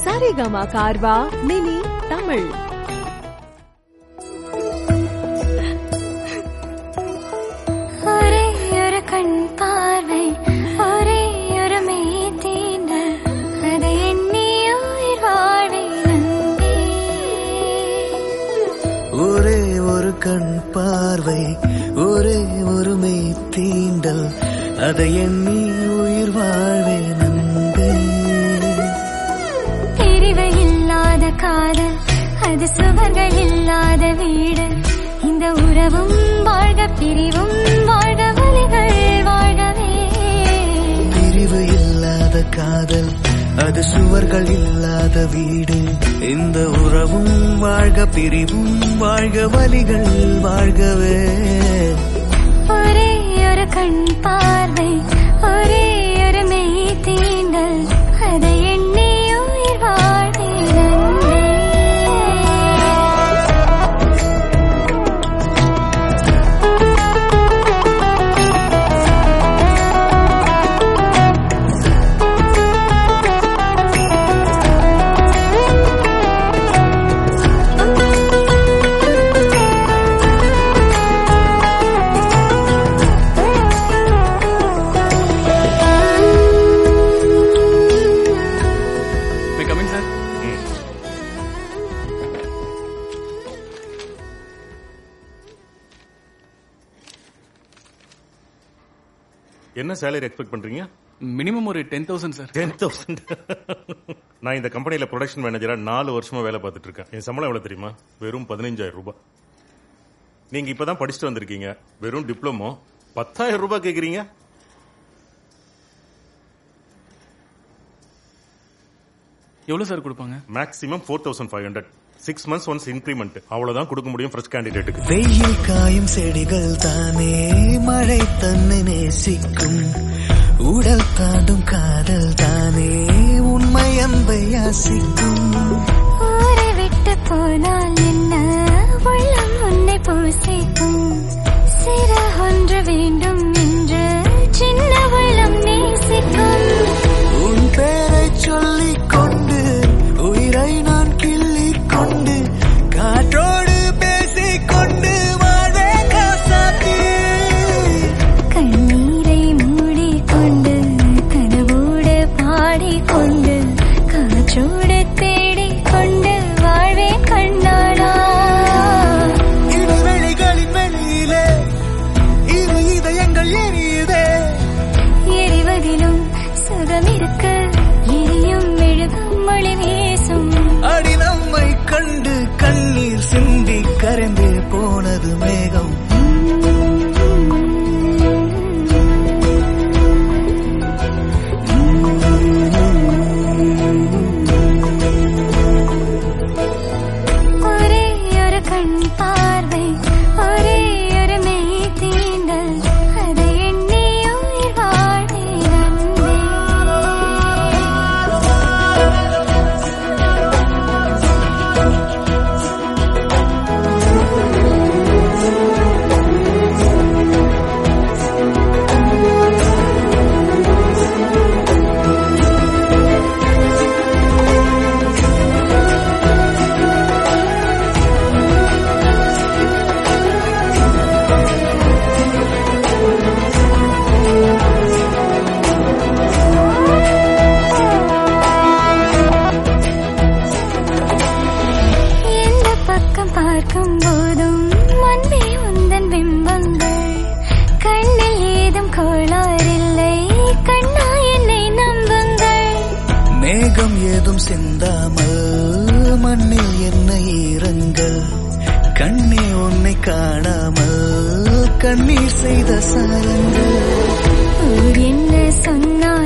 Saregama Carvaan mini Tamil. ஒரே ஒரு கண் பார்வை, ஒரே ஒரு மேதீன, அதை எண்ணி உயிர் வாழை நம்பி. ஒரே ஒரு கண் பார்வை, ஒரே ஒரு மெய் தீண்டல், அதை எண்ணி உயிர் வாழ்வே நம்பி. பிரிவு இல்லாத காதல், அது சுவர்கள் இல்லாத வீடு. இந்த உறவும் வாழ்க, பிரிவும் வாழ்க, வலிகள் வாழ்கவே. பிரிவு இல்லாத காதல், அது சுவர்கள் இல்லாத வீடு. இந்த உறவும் வாழ்க, பிரிவும் வாழ்க, வலிகள் வாழ்கவே. ஒரே ஒரு கண் பார்வை, ஒரே ஒரு மெய் தீண்டல், அதை எண்ணி உயிர் வாழை நம்பி. என்ன சேலரி எக்ஸ்பெக்ட் பண்றீங்க? மினிமம் ஒரு 10,000 சார். 10,000? நான் இந்த கம்பெனியில ப்ரொடக்ஷன் மேனேஜரா 4 வருஷமா வேலை பார்த்துட்டு இருக்கேன். என் சம்பளம் எவ்வளவு தெரியுமா? வெறும் 15,000 ரூபாய். நீங்க இப்பதான் படிச்சுட்டு வந்திருக்கீங்க, வெறும் டிப்ளமோ 10,000 ரூபாய் கேக்குறீங்க. எவ்வளவு சார் கொடுப்பாங்க? மேக்ஸிமம் 4,500. 6 months ஒன்ஸ் இன்கிரிமெண்ட், அவ்வளவுதான் கொடுக்க முடியும் ஃப்ரெஷ் கேண்டிடேட்டுக்கு. வெயில் காயும் செடிகள் தானே மழை தன்னை நேசிக்கும். உடல் தாண்டும் காதல் தானே உண்மை அன்பை யாசிக்கும். ஊரை விட்டு போனால் என்ன, உள்ளம் உன்னை பூசிக்கும். சிற ஒன்று வேண்டும் என்று சின்ன உள்ளம் நேசிக்கும். உன் பேரை சொல்லிக் கொண்டு உயிரை நான் கிள்ளிக் கொண்டு காற்றோடு பேசிக் கொண்டு வாழே காசாத்தி. கண்ணீரை மூடிக்கொண்டு கனவோடு பாடிக்கொண்டு காற்றோடு தேடிக்கொண்டு வாழ்வே கண்ணாடா. இடைவெளிகளின் வெளியிலே இரு இதயங்கள் எரியுதே. எரிவதிலும் சுகம் இருக்க எரியும் மெழுகும் மொழி வீசும். அடி நம்மை கண்டு கண்ணீர் சிந்தி கரைந்தே போனது மேகம். ஒரே ஒரு கண் பார்வை, ஒரே ஒரு மெய் தீண்டல், அதை எண்ணி உயிர் வாழை நம்பி. எந்த பக்கம் பார்க்கும் போதும் அன்பே உந்தன் பிம்பங்கள். கண்ணில் ஏதும் கோளாறில்லை, கண்ணா என்னை நம்புங்கள். மேகம் ஏதும் சிந்தாமல் மண்ணில் என்ன ஈரங்கள். கண்ணே உன்னை காணாமல் கண்ணீர் செய்த சாரங்கள். ஊர் என்ன சொன்னாலும்